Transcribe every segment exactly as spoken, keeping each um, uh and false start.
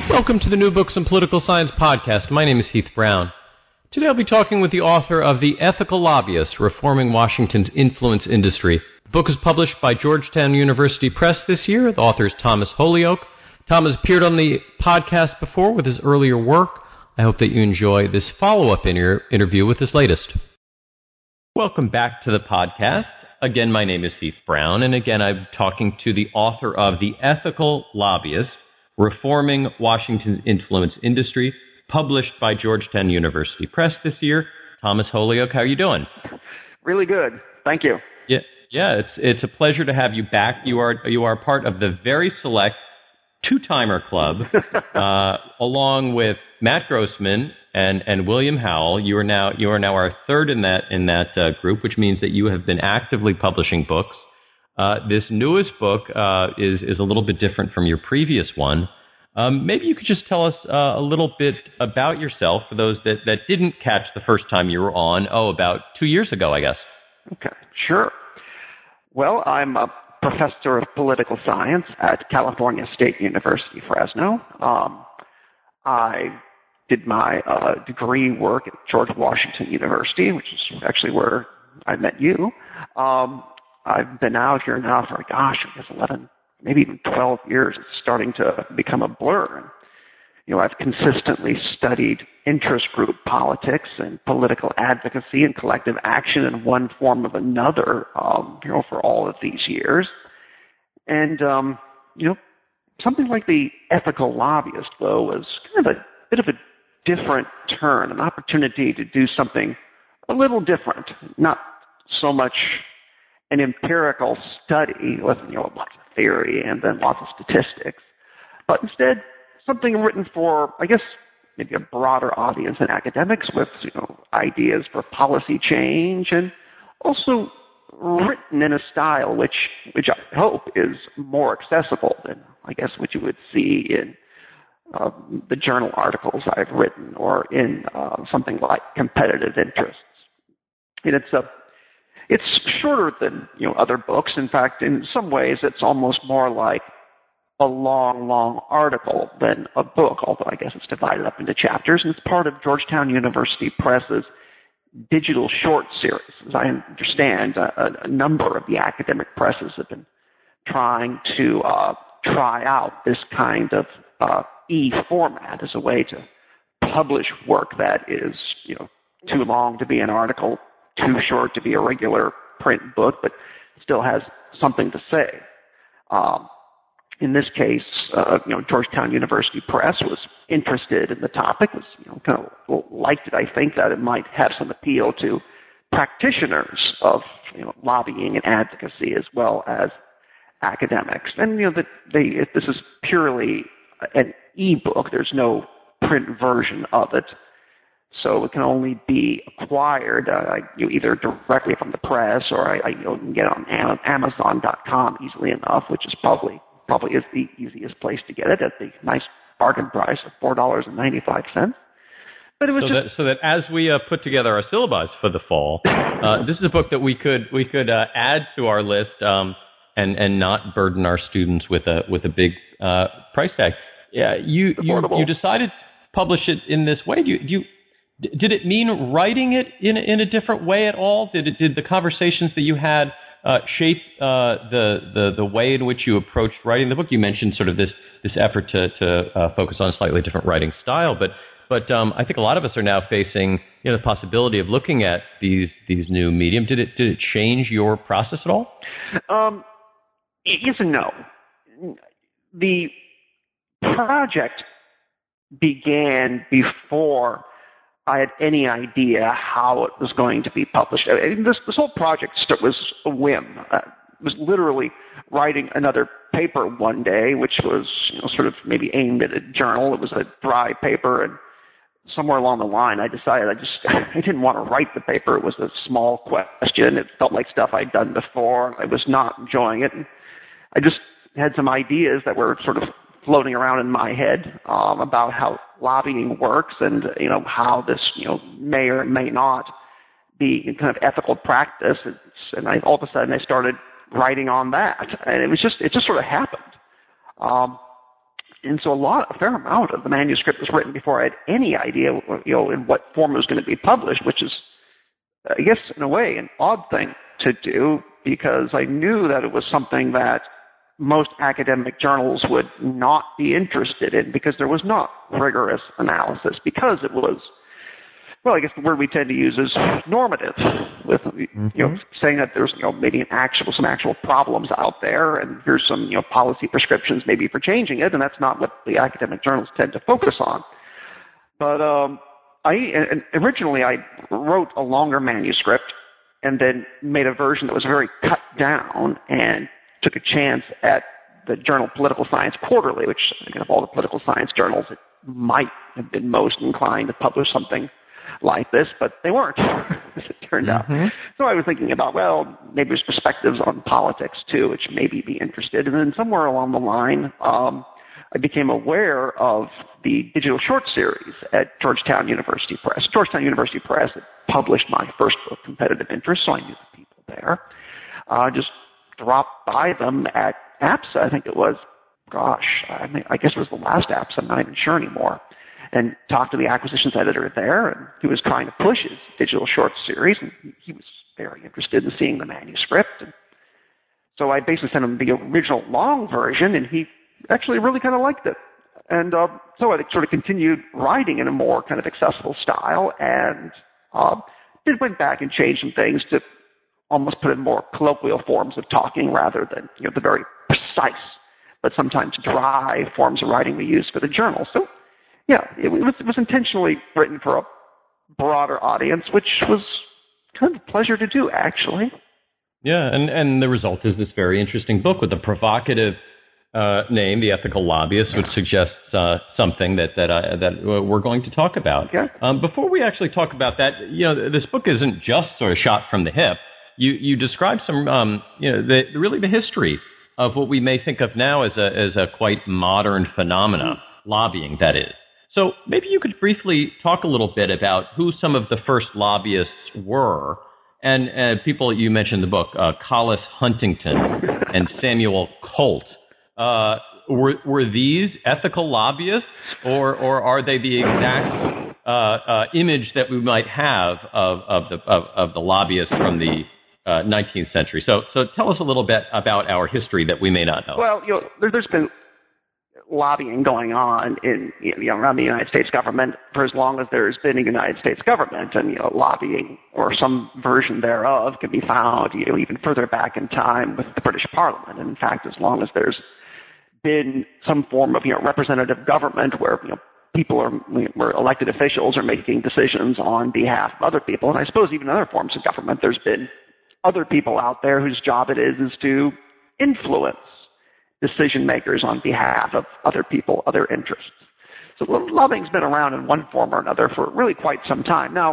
Welcome to the New Books in Political Science podcast. My name is Heath Brown. Today I'll be talking with the author of The Ethical Lobbyist, Reforming Washington's Influence Industry. The book is published by Georgetown University Press this year. The author is Thomas Holyoake. Tom has appeared on the podcast before with his earlier work. I hope that you enjoy this follow-up inter- interview with his latest. Welcome back to the podcast. Again, my name is Heath Brown, and again, I'm talking to the author of The Ethical Lobbyist, Reforming Washington's Influence Industry, published by Georgetown University Press this year. Thomas Holyoake, how are you doing? Really good. Thank you. Yeah, yeah, it's it's a pleasure to have you back. You are you are part of the very select two-timer club, uh, along with Matt Grossman and, and William Howell. You are now you are now our third in that in that uh, group, which means that you have been actively publishing books. Uh, this newest book uh, is is a little bit different from your previous one. Um, maybe you could just tell us uh, a little bit about yourself for those that, that didn't catch the first time you were on. Oh, about two years ago, I guess. Okay, sure. Well, I'm a professor of political science at California State University, Fresno. Um, I did my uh, degree work at George Washington University, which is actually where I met you. Um, I've been out here now for, gosh, I guess eleven, maybe even twelve years. It's starting to become a blur. And, you know, I've consistently studied interest group politics and political advocacy and collective action in one form or another, um, you know, for all of these years. And, um, you know, something like The Ethical Lobbyist, though, was kind of a bit of a different turn, an opportunity to do something a little different, not so much an empirical study with, you know, lots of theory and then lots of statistics, but instead something written for, I guess, maybe a broader audience than academics with, you know, ideas for policy change, and also written in a style which, which I hope is more accessible than, I guess, what you would see in uh, the journal articles I've written or in uh, something like Competitive Interests. And it's a It's shorter than, you know, other books. In fact, in some ways, it's almost more like a long, long article than a book, although I guess it's divided up into chapters. And it's part of Georgetown University Press's digital short series. As I understand, a, a number of the academic presses have been trying to uh, try out this kind of uh, e-format as a way to publish work that is, you know, too long to be an article, too short to be a regular print book, but still has something to say. Um, in this case, uh, you know, Georgetown University Press was interested in the topic, was, you know, kind of liked it. I think that it might have some appeal to practitioners of, you know, lobbying and advocacy as well as academics. And, you know, that they, if this is purely an e-book, there's no print version of it. So it can only be acquired uh, you know, either directly from the press, or I, I you know, can get it on Amazon dot com easily enough, which is probably probably is the easiest place to get it at the nice bargain price of four dollars and ninety five cents. But it was so just that, so that as we uh, put together our syllabus for the fall, uh, this is a book that we could we could uh, add to our list um, and and not burden our students with a with a big uh, price tag. Yeah, you you, you decided to publish it in this way. Do you, do you Did it mean writing it in a, in a different way at all? Did it, did the conversations that you had uh, shape uh, the, the the way in which you approached writing the book? You mentioned sort of this this effort to to uh, focus on a slightly different writing style, but but um, I think a lot of us are now facing, you know, the possibility of looking at these these new medium. Did it did it change your process at all? Um, yes and no. The project began before I had any idea how it was going to be published. I mean, this, this whole project was a whim. Uh, it was literally writing another paper one day, which was, you know, sort of maybe aimed at a journal. It was a dry paper, and somewhere along the line, I decided I just I didn't want to write the paper. It was a small question. It felt like stuff I'd done before. I was not enjoying it. And I just had some ideas that were sort of floating around in my head um, about how lobbying works, and, you know, how this, you know, may or may not be kind of ethical practice. It's, and I, all of a sudden I started writing on that, and it was just, it just sort of happened. Um, And so a lot, a fair amount of the manuscript was written before I had any idea, you know, in what form it was going to be published, which is, I guess, in a way, an odd thing to do, because I knew that it was something that most academic journals would not be interested in, because there was not rigorous analysis, because it was, well, I guess the word we tend to use is normative, with mm-hmm. you know, saying that there's, you know, maybe an actual some actual problems out there, and here's some, you know, policy prescriptions maybe for changing it, and that's not what the academic journals tend to focus on. But um, I and originally I wrote a longer manuscript, and then made a version that was very cut down, and took a chance at the journal Political Science Quarterly, which I think of all the political science journals, it might have been most inclined to publish something like this, but they weren't, as it turned mm-hmm. out. So I was thinking about, well, maybe there's perspectives on politics too, which maybe be interested. And then somewhere along the line, um, I became aware of the digital short series at Georgetown University Press. Georgetown University Press had published my first book, Competitive Interest, so I knew the people there. Uh, just dropped by them at APSA, I think it was. Gosh, I mean, I guess it was the last APSA, I'm not even sure anymore. And talked to the acquisitions editor there, and he was trying to push his digital short series, and he was very interested in seeing the manuscript. And so I basically sent him the original long version, and he actually really kind of liked it. And uh, so I sort of continued writing in a more kind of accessible style, and uh, did went back and changed some things to almost put in more colloquial forms of talking rather than, you know, the very precise but sometimes dry forms of writing we use for the journal. So yeah, it was, it was intentionally written for a broader audience, which was kind of a pleasure to do, actually. Yeah, and, and the result is this very interesting book with a provocative uh, name, The Ethical Lobbyist, which suggests uh, something that that uh, that we're going to talk about. Yeah. Um, before we actually talk about that, you know, this book isn't just sort of shot from the hip. You you describe some, um, you know, the, really the history of what we may think of now as a as a quite modern phenomena, mm-hmm. lobbying, that is. So maybe you could briefly talk a little bit about who some of the first lobbyists were, and uh, people you mentioned in the book, uh, Collis Huntington and Samuel Colt. Uh, were were these ethical lobbyists, or or are they the exact uh, uh, image that we might have of of the of, of the lobbyists from the uh, nineteenth century? So so tell us a little bit about our history that we may not know. Well, you know, there, there's been lobbying going on in, you know, around the United States government for as long as there's been a United States government, and, you know, lobbying or some version thereof can be found, you know, even further back in time with the British Parliament. And in fact, as long as there's been some form of, you know, representative government where, you know, people are, where elected officials are making decisions on behalf of other people, and I suppose even other forms of government, there's been other people out there whose job it is is to influence decision makers on behalf of other people, other interests. So lobbying's been around in one form or another for really quite some time. Now,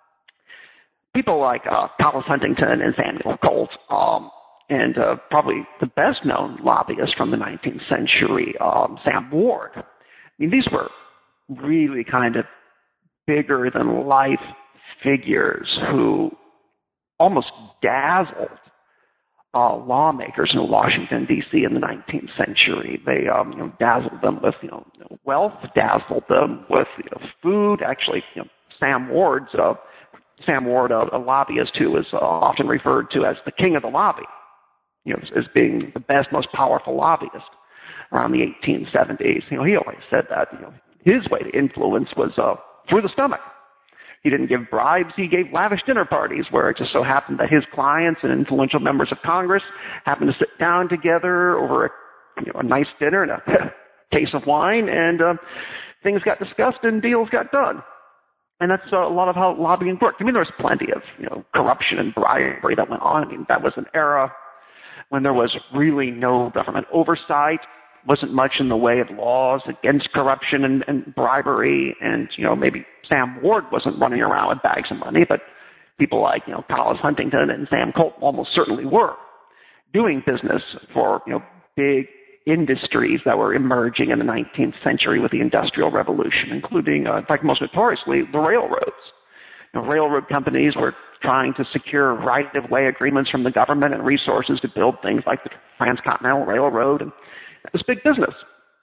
people like uh, Collis Huntington and Samuel Colt, um, and uh, probably the best known lobbyist from the nineteenth century, um, Sam Ward. I mean, these were really kind of bigger than life figures who almost dazzled Uh, lawmakers in Washington, D C in the nineteenth century. They um, you know, dazzled them with, you know, wealth, dazzled them with, you know, food. Actually, you know, Sam Ward's uh, Sam Ward, a, a lobbyist who is uh, often referred to as the king of the lobby, you know, as being the best, most powerful lobbyist around the eighteen seventies. You know, he always said that, you know, his way to influence was uh, through the stomach. He didn't give bribes. He gave lavish dinner parties where it just so happened that his clients and influential members of Congress happened to sit down together over a, you know, a nice dinner and a case of wine, and uh, things got discussed and deals got done. And that's uh, a lot of how lobbying worked. I mean, there was plenty of, you know, corruption and bribery that went on. I mean, that was an era when there was really no government oversight. Wasn't much in the way of laws against corruption and, and bribery, and, you know, maybe Sam Ward wasn't running around with bags of money, but people like, you know, Collis Huntington and Sam Colt almost certainly were doing business for, you know, big industries that were emerging in the nineteenth century with the Industrial Revolution, including, uh, in fact, most notoriously, the railroads. You know, railroad companies were trying to secure right-of-way agreements from the government and resources to build things like the Transcontinental Railroad, and it was big business.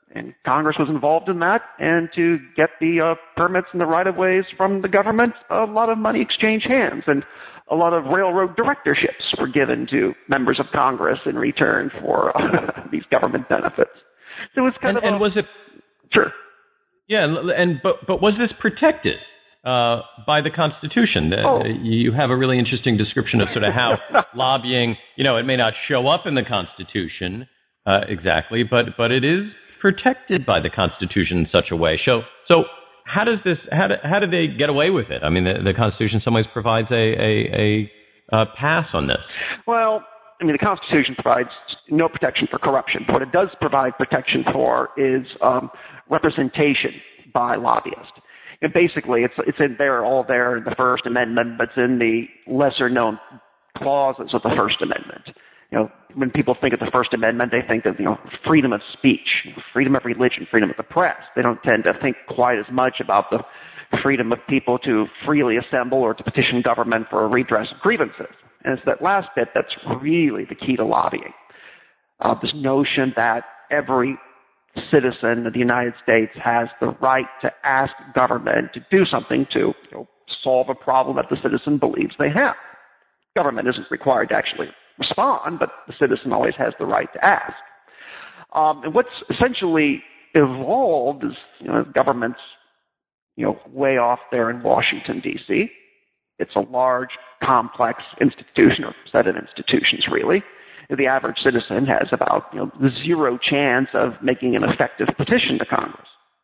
And Congress was involved in that, and to get the uh, permits and the right-of-ways from the government, a lot of money exchanged hands, and a lot of railroad directorships were given to members of Congress in return for uh, these government benefits. So it was kind and, of a, and was it sure, yeah, and but but was this protected uh, by the Constitution? Oh. Uh, you have a really interesting description of sort of how lobbying, you know, it may not show up in the Constitution uh, exactly, but but it is protected by the Constitution in such a way. So, so how does this? How do, how did they get away with it? I mean, the, the Constitution in some ways provides a a, a, a pass on this. Well, I mean, the Constitution provides no protection for corruption. What it does provide protection for is um, representation by lobbyists. And basically, it's it's in there, all there in the First Amendment, but it's in the lesser-known clauses of the First Amendment. You know, when people think of the First Amendment, they think of, you know, freedom of speech, freedom of religion, freedom of the press. They don't tend to think quite as much about the freedom of people to freely assemble or to petition government for a redress of grievances. And it's that last bit that's really the key to lobbying. Uh, this notion that every citizen of the United States has the right to ask government to do something to, you know, solve a problem that the citizen believes they have. Government isn't required to actually respond, but the citizen always has the right to ask. Um, and what's essentially evolved is, you know, government's, you know, way off there in Washington, D C It's a large, complex institution, or set of institutions, really. The average citizen has about, you know, zero chance of making an effective petition to Congress.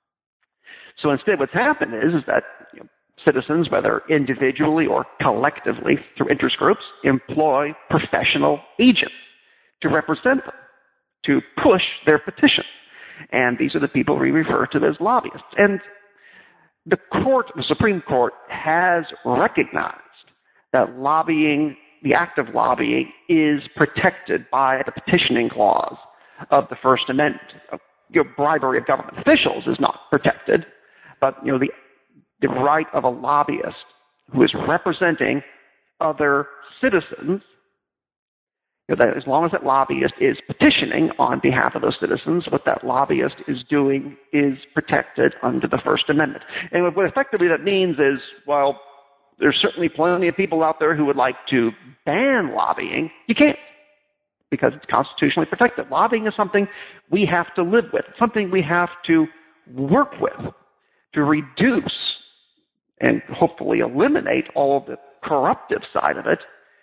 So instead, what's happened is, is that, you know, citizens, whether individually or collectively through interest groups, employ professional agents to represent them, to push their petitions. And these are the people we refer to as lobbyists. And the court, the Supreme Court, has recognized that lobbying, the act of lobbying, is protected by the petitioning clause of the First Amendment. Your bribery of government officials is not protected, but, you know, the the right of a lobbyist who is representing other citizens, you know, that as long as that lobbyist is petitioning on behalf of those citizens, what that lobbyist is doing is protected under the First Amendment. And what effectively that means is, well, there's certainly plenty of people out there who would like to ban lobbying. You can't, because it's constitutionally protected. Lobbying is something we have to live with, something we have to work with to reduce and hopefully eliminate all of the corruptive side of it.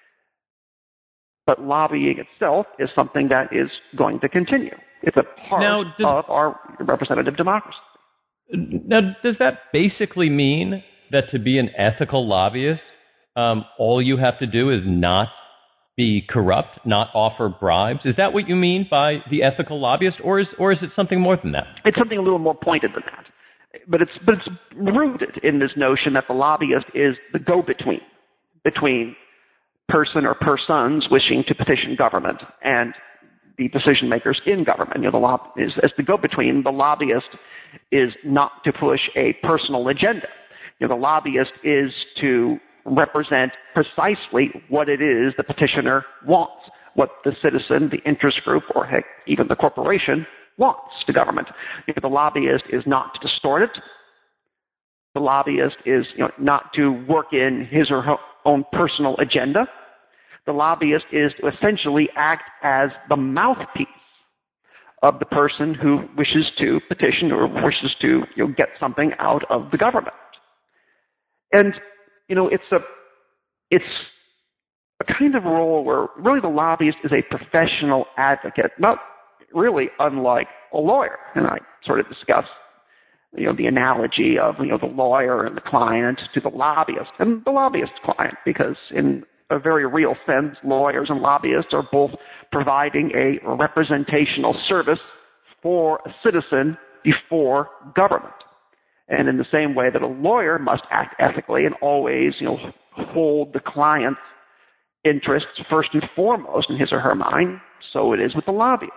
But lobbying itself is something that is going to continue. It's a part now, does, of our representative democracy. Now, does that basically mean that to be an ethical lobbyist, um, all you have to do is not be corrupt, not offer bribes? Is that what you mean by the ethical lobbyist, or is or is it something more than that? It's something a little more pointed than that. But it's but it's rooted in this notion that the lobbyist is the go-between between person or persons wishing to petition government and the decision makers in government. You know, the lob is as the go-between. The lobbyist is not to push a personal agenda. You know, the lobbyist is to represent precisely what it is the petitioner wants, what the citizen, the interest group, or heck, even the corporation wants to government. You know, the lobbyist is not to distort it. The lobbyist is, you know, not to work in his or her own personal agenda. The lobbyist is to essentially act as the mouthpiece of the person who wishes to petition or wishes to, you know, get something out of the government. And, you know, it's a it's a kind of role where really the lobbyist is a professional advocate, not really unlike a lawyer. And I sort of discuss, you know, the analogy of, you know, the lawyer and the client to the lobbyist and the lobbyist's client, because in a very real sense, lawyers and lobbyists are both providing a representational service for a citizen before government. And in the same way that a lawyer must act ethically and always, you know, hold the client's interests first and foremost in his or her mind, so it is with the lobbyist.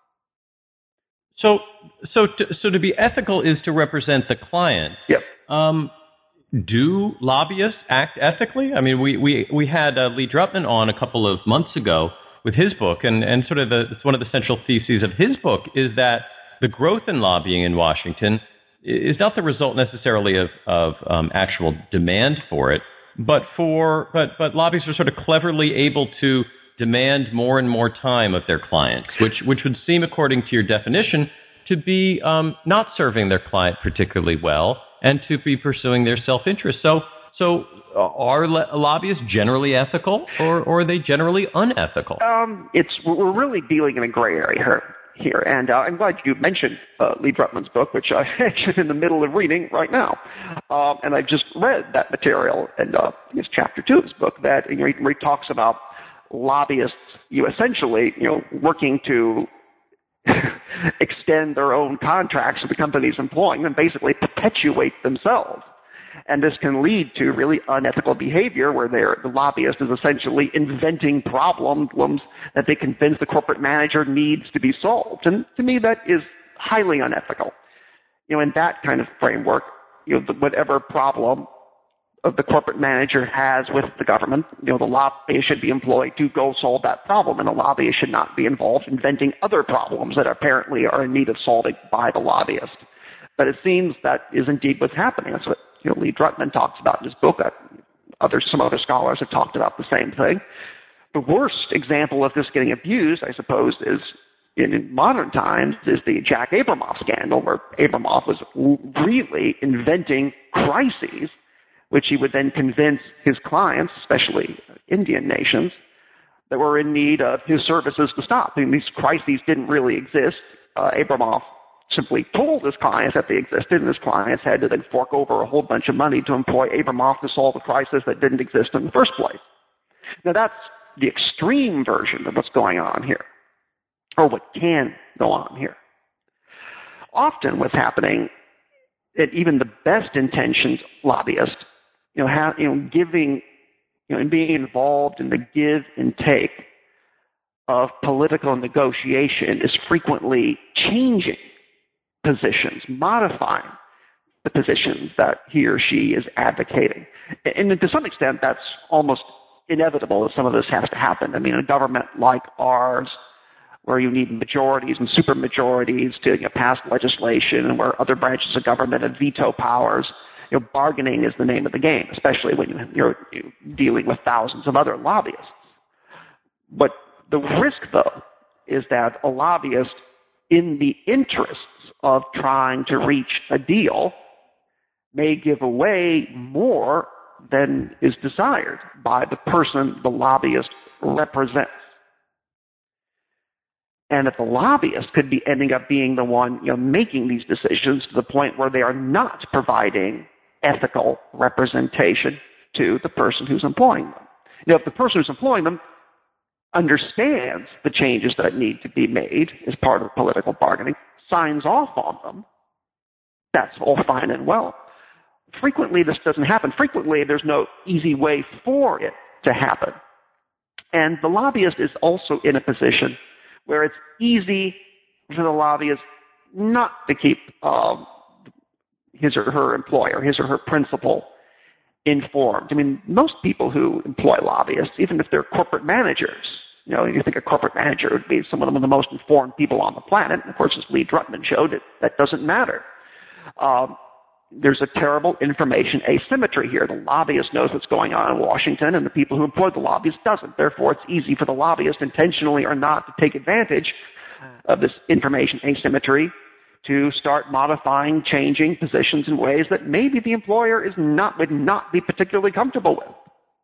So, so, to, so to be ethical is to represent the client. Yep. Um, do lobbyists act ethically? I mean, we we we had uh, Lee Drutman on a couple of months ago with his book, and and sort of the one of the central theses of his book is that the growth in lobbying in Washington is not the result necessarily of, of um, actual demand for it, but for but but lobbyists are sort of cleverly able to demand more and more time of their clients, which which would seem, according to your definition, to be um, not serving their client particularly well and to be pursuing their self-interest. So, so are lo- lobbyists generally ethical, or, or are they generally unethical? Um, it's we're really dealing in a gray area here. Here, and uh, I'm glad you mentioned uh, Lee Drutman's book, which I'm actually in the middle of reading right now. Um, and I've just read that material, and uh, it's chapter two of his book that you know, where he talks about lobbyists, you know, essentially, you know, working to extend their own contracts to the companies employing them, basically perpetuate themselves. And this can lead to really unethical behavior where the lobbyist is essentially inventing problems that they convince the corporate manager needs to be solved. And to me, that is highly unethical. You know, in that kind of framework, you know, the, whatever problem of the corporate manager has with the government, you know, the lobbyist should be employed to go solve that problem, and the lobbyist should not be involved inventing other problems that apparently are in need of solving by the lobbyist. But it seems that is indeed what's happening. That's what you know, Lee Drutman talks about in his book. Others, some other scholars have talked about the same thing. The worst example of this getting abused, I suppose, is in, in modern times, is the Jack Abramoff scandal, where Abramoff was really inventing crises, which he would then convince his clients, especially Indian nations, that were in need of his services to stop. I mean, these crises didn't really exist. Uh, Abramoff simply told his clients that they existed, and his clients had to then fork over a whole bunch of money to employ Abramoff to solve a crisis that didn't exist in the first place. Now, that's the extreme version of what's going on here, or what can go on here. Often what's happening, that even the best intentioned lobbyist, you know, have, you know, giving, you know, and being involved in the give and take of political negotiation is frequently changing positions, modifying the positions that he or she is advocating. And to some extent, that's almost inevitable that some of this has to happen. I mean, in a government like ours, where you need majorities and supermajorities to you know, pass legislation, and where other branches of government have veto powers, you know, bargaining is the name of the game, especially when you're, you're dealing with thousands of other lobbyists. But the risk, though, is that a lobbyist, in the interests of trying to reach a deal, may give away more than is desired by the person the lobbyist represents. And if the lobbyist could be ending up being the one you know, making these decisions to the point where they are not providing ethical representation to the person who's employing them. Now, if the person who's employing them understands the changes that need to be made as part of political bargaining, signs off on them, that's all fine and well. Frequently, this doesn't happen. Frequently, there's no easy way for it to happen. And the lobbyist is also in a position where it's easy for the lobbyist not to keep um, his or her employer, his or her principal, informed. I mean, most people who employ lobbyists, even if they're corporate managers, you know, you think a corporate manager would be some of the most informed people on the planet. And of course, as Lee Drutman showed, it, that doesn't matter. Um, there's a terrible information asymmetry here. The lobbyist knows what's going on in Washington, and the people who employ the lobbyist doesn't. Therefore, it's easy for the lobbyist, intentionally or not, to take advantage of this information asymmetry to start modifying, changing positions in ways that maybe the employer is not would not be particularly comfortable with.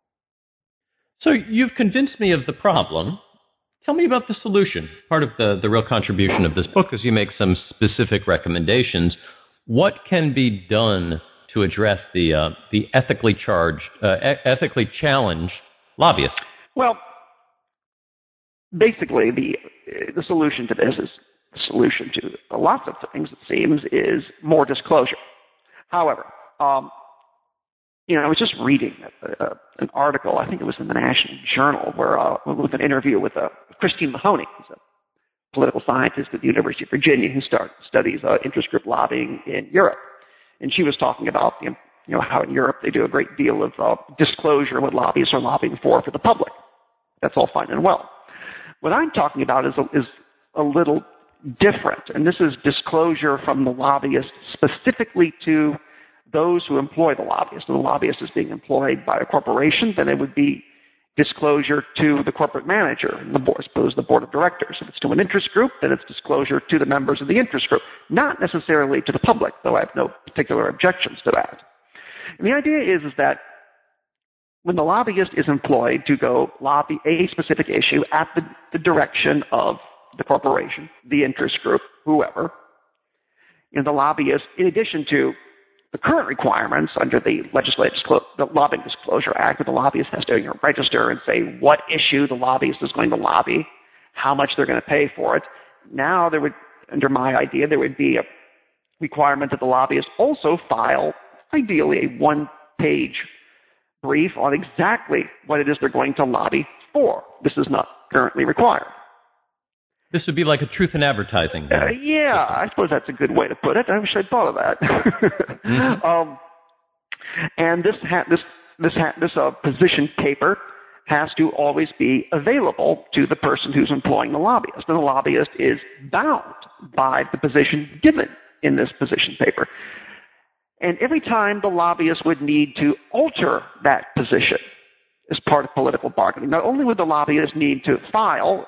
So you've convinced me of the problem. Tell me about the solution. Part of the, the real contribution of this book is you make some specific recommendations. What can be done to address the uh, the ethically charged, uh, e- ethically challenged lobbyists? Well, basically, the the solution to this is the solution to lots of things. It seems is more disclosure. However, um, you know, I was just reading a, a, an article. I think it was in the National Journal, where uh, with an interview with uh, Christine Mahoney, who's a political scientist at the University of Virginia who start, studies uh, interest group lobbying in Europe. And she was talking about you know, how in Europe they do a great deal of uh, disclosure of what lobbyists are lobbying for for the public. That's all fine and well. What I'm talking about is a, is a little different, and this is disclosure from the lobbyist specifically to those who employ the lobbyist. If the lobbyist is being employed by a corporation, then it would be disclosure to the corporate manager, and the board, suppose the board of directors. If it's to an interest group, then it's disclosure to the members of the interest group, not necessarily to the public, though I have no particular objections to that. And the idea is, is that when the lobbyist is employed to go lobby a specific issue at the, the direction of the corporation, the interest group, whoever, you know, the lobbyist, in addition to the current requirements under the Legislative Disclo- the Lobbying Disclosure Act, where the lobbyist has to, you know, register and say what issue the lobbyist is going to lobby, how much they're going to pay for it. Now there would, under my idea, there would be a requirement that the lobbyist also file, ideally, a one-page brief on exactly what it is they're going to lobby for. This is not currently required. This would be like a truth in advertising. Uh, yeah, I suppose that's a good way to put it. I wish I'd thought of that. mm-hmm. um, and this ha- this this ha- this uh, position paper has to always be available to the person who's employing the lobbyist, and the lobbyist is bound by the position given in this position paper. And every time the lobbyist would need to alter that position as part of political bargaining, not only would the lobbyist need to file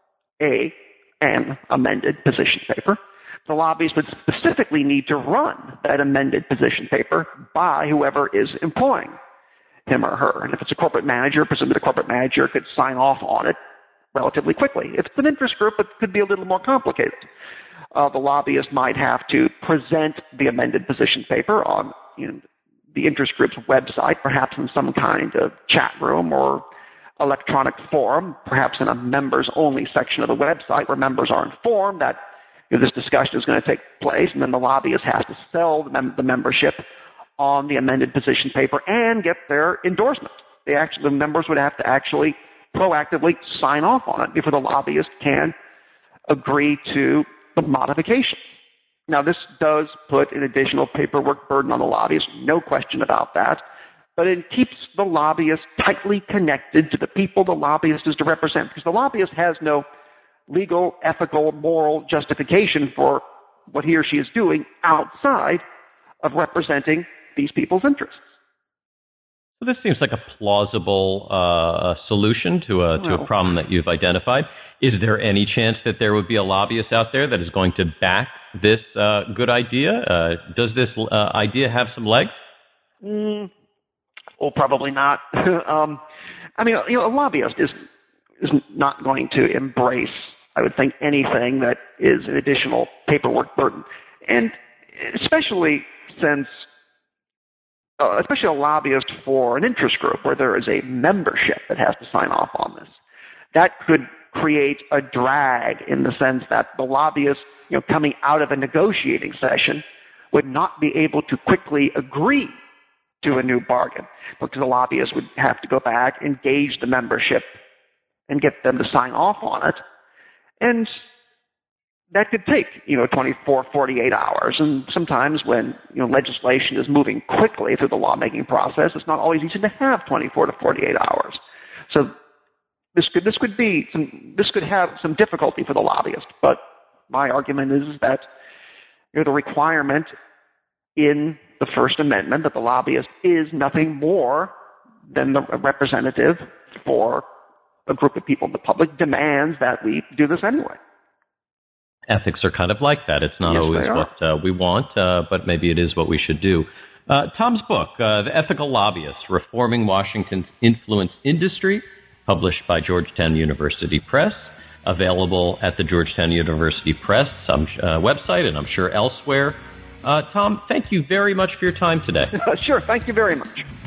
a an amended position paper, the lobbyist would specifically need to run that amended position paper by whoever is employing him or her. And if it's a corporate manager, presumably the corporate manager could sign off on it relatively quickly. If it's an interest group, it could be a little more complicated. Uh, the lobbyist might have to present the amended position paper on, you know, the interest group's website, perhaps in some kind of chat room or electronic forum, perhaps in a members-only section of the website where members are informed that, you know, this discussion is going to take place, and then the lobbyist has to sell the, mem- the membership on the amended position paper and get their endorsement. They actually, the members would have to actually proactively sign off on it before the lobbyist can agree to the modification. Now, this does put an additional paperwork burden on the lobbyist, no question about that, but it keeps the lobbyist tightly connected to the people the lobbyist is to represent, because the lobbyist has no legal, ethical, moral justification for what he or she is doing outside of representing these people's interests. So this seems like a plausible uh, solution to a to well, a problem that you've identified. Is there any chance that there would be a lobbyist out there that is going to back this uh, good idea? Uh, does this uh, idea have some legs? Mm, well, probably not. um, I mean, you know, a lobbyist is is not going to embrace, I would think, anything that is an additional paperwork burden, and especially since. Uh, especially a lobbyist for an interest group where there is a membership that has to sign off on this. That could create a drag in the sense that the lobbyist, you know, coming out of a negotiating session would not be able to quickly agree to a new bargain, because the lobbyist would have to go back, engage the membership, and get them to sign off on it. And that could take, you know, twenty-four, forty-eight hours. And sometimes when, you know, legislation is moving quickly through the lawmaking process, it's not always easy to have twenty-four to forty-eight hours. So this could, this could be some, this could have some difficulty for the lobbyist. But my argument is that, you know, the requirement in the First Amendment that the lobbyist is nothing more than the representative for a group of people in the public demands that we do this anyway. Ethics are kind of like that. It's not yes, always what uh, we want, uh, but maybe it is what we should do. Uh, Tom's book, uh, The Ethical Lobbyist, Reforming Washington's Influence Industry, published by Georgetown University Press, available at the Georgetown University Press um, uh, website, and I'm sure elsewhere. Uh, Tom, thank you very much for your time today. Sure, thank you very much.